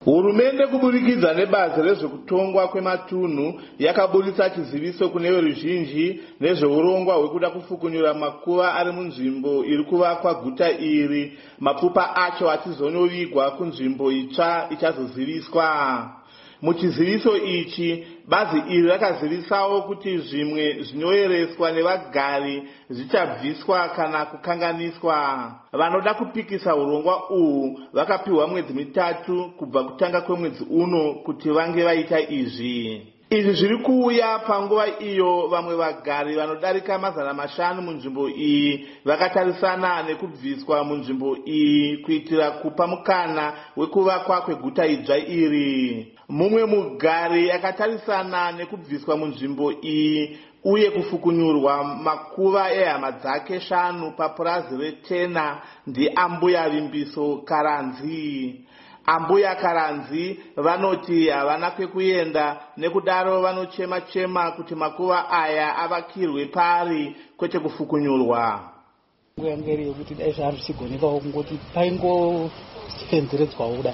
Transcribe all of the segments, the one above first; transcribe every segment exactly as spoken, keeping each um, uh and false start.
Hurumende kuburikidza nebazi rezvekutongwa kwematunhu yakaburitsa chiziviso kune veruzhinji nezveurongwa hwekuda kufukunyura makuva ari munzvimbo iri kuvakwa guta iri, mapfupa acho achizonovigwa kunzvimbo itsva ichazoziviswa. Muchiziviso ichi, bazi iri rakazivisawo kuti zvimwe zvinoyereswa nevagari zvichabviswa kana kukanganiswa. Vanoda kupikisa urongwa uhu vakapiwa mwedzi mitatu kubva kutanga kwemwedzi uno kuti vange vaita izvi. Izvi zviri kuuya panguva iyo vamwe vagari vanodarika mazana mashanu munzvimbo iyi vakatarisana nekubviswa munzvimbo iyi kuitira kupa mukana wekuvakwa kweguta idzva iri. Mumwe mugari akatarisana nekubviswa munzvimbo iyi uye kufukunyurwa makuva ehama dzake shanu papurazi retena ndiambuya Vimbiso Karanzi. Ambuya Karanzi vanoti havana kwekuenda, nekudaro vanochema chema kuti makuva aya avakirwe pari kwete kufukunyurwa. Nguyangeri yokuti dai zvazigonekawo kungoti paingosifenzeredzwawo kudai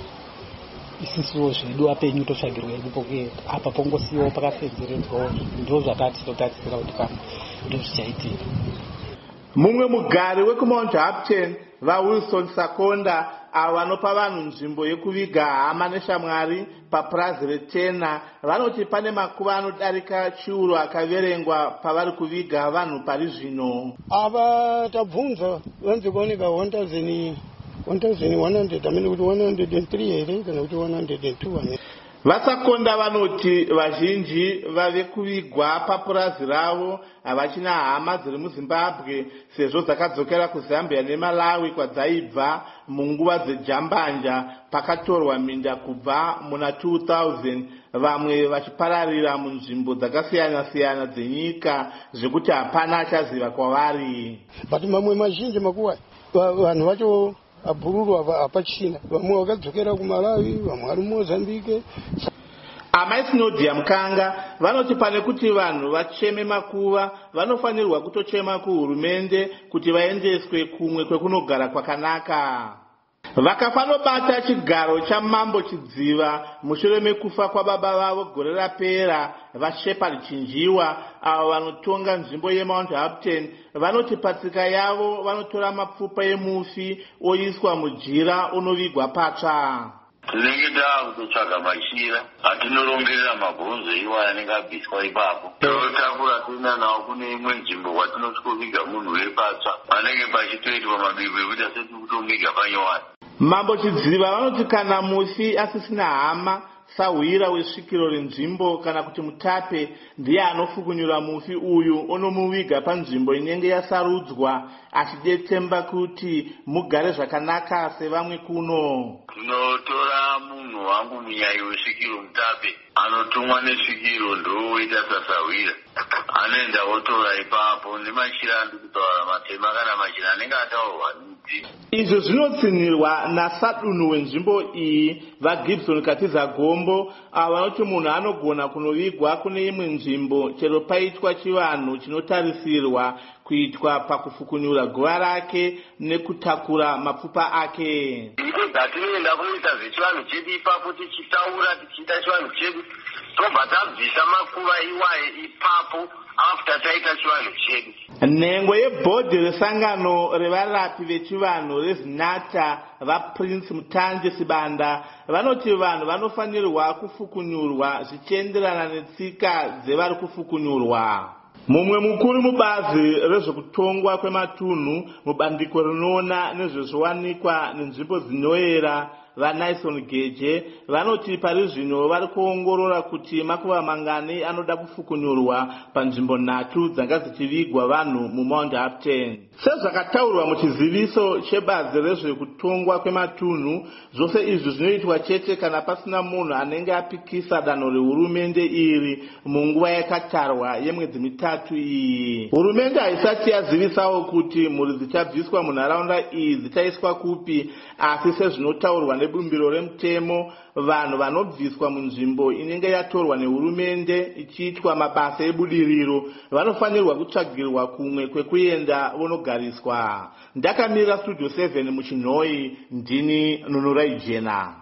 isisiwo zvedu apenyu totsvagirwa iripoke apa pongosiyiwo pakafenzeredzwawo, ndo zvatati totarisira kuti pano ndo zvichaitika. Mumwe mugari wekumount Hapton vaWilson Sakonda avo vanopa vanhu nzvimbo yekuviga hama neshamwari papurazi retena vanoti pane makuva anodarika chiuru akaverengwa pavari kuviga vanhu pari zvino. Ava tabvunza vanze kuoneka one thousand one hundred amene kuti one hundred and three here kana kuti one hundred and two. Vasakonda vanoti vazhinji vave kuvigwa papurazi ravo havachina hama dziri muZimbabwe sezvo dzakadzokera kuZambia neMalawi kwadzaibva munguva dzejambanja pakatorwa minda kubva muna two thousand, vamwe vachipararira munzvimbo dzakasiyana-siyana dzenyika zvekuti hapana achaziva kwavari. But mamwe mazhinji makuva vanhu vacho abhururu apachina, vamwe vakadzokera kuMalawi, vamwe vari muMozambique. Amaisinodia Mkanga vanoti pane kuti vanhu vacheme makuva vanofanirwa kutochema kuhurumende kuti vaendeswe kumwe kwekunogara kwakanaka. Vakafanobata chigaro chamambo Chidziva mushure mekufa kwababa vavo gore rapera, vaShepherd Chinjiwa avo vanotonga nzvimbo yeMount Hapton vanoti patsika yavo vanotora mapfupa emufi oiswa mujira unovigwa patsva. Tinenge takutotsvaga machira atinoromberera mabhonzo iwaya anenge abviswa ipapo, totakura toenda nawo kune imwe nzvimbo kwatinosvikoviga munhu wepatsva panenge pachitoitwa mabiko ekuti asati kutoviga panyowani. Mambo Chidziva vanoti kana mufi asisina hama, sahwira wesvikiro renzvimbo kana kuti mutape ndiye anofukunyura mufi uyu onomuviga panzvimbo inenge yasarudzwa achidetsemba kuti mugare zvakanaka sevamwe kuno. Tinotora munhu wangu munyai wesvikiro mutape anotumwa nesvikiro ndoita sasahwira anoenda otora ipapo nemachira andi kutaura matema kana machira anenge ataurwa niti. Izvo zvinotsinirwa nasadunhu wenzvimbo iyi vaGibson Katiza Gombo avo vanoti munhu anogona kunovigwa kune imwe nzvimbo chero paitwa chivanhu chinotarisirwa kuitwa pakufukunyura guva rake nekutakura mapfupa ake. Zvatinoenda kunoita zvechivanhu chedu ipapo tichitaura tichiita chivanhu chedu tobva tabvisa makuva iwaye ipapo after taita chivanhu chedu. Nhengo yebhodhi resangano revarapi vechivanhu reZinata vaPrince Mutanje Sibanda vanoti vanhu vanofanirwa kufukunyurwa zvichienderana netsika dzevari kufukunyurwa. Mumwe mukuru mubazi rezvekutongwa kwematunhu mubandiko rinoona nezvezviwanikwa nenzvimbo dzinoyera vaNaison Geje vanoti pari zvino vari kuongorora kuti makuva mangani anoda kufukunyurwa panzvimbo nhatu dzanga dzichivigwa vanhu muMount Hapton. Sezvakataurwa muchiziviso chebazi rezvekutongwa kwematunhu, zvose izvi zvinoitwa chete kana pasina munhu anenge apikisa danho rehurumende iri munguva yakatarwa yemwedzi mitatu iyi. Hurumende haisati yazivisawo kuti mhuri dzichabviswa munharaunda iyi dzichaiswa kupi, asi sezvinotaurwa nebumbiro remutemo vanhu vanobviswa munzvimbo inenge yatorwa nehurumende ichiitwa mabasa ebudiriro vanofanirwa kutsvagirwa kumwe kwekuenda vonogariswa. Ndakamirira Studio seven muChinhoi, ndini Nunurai Jena.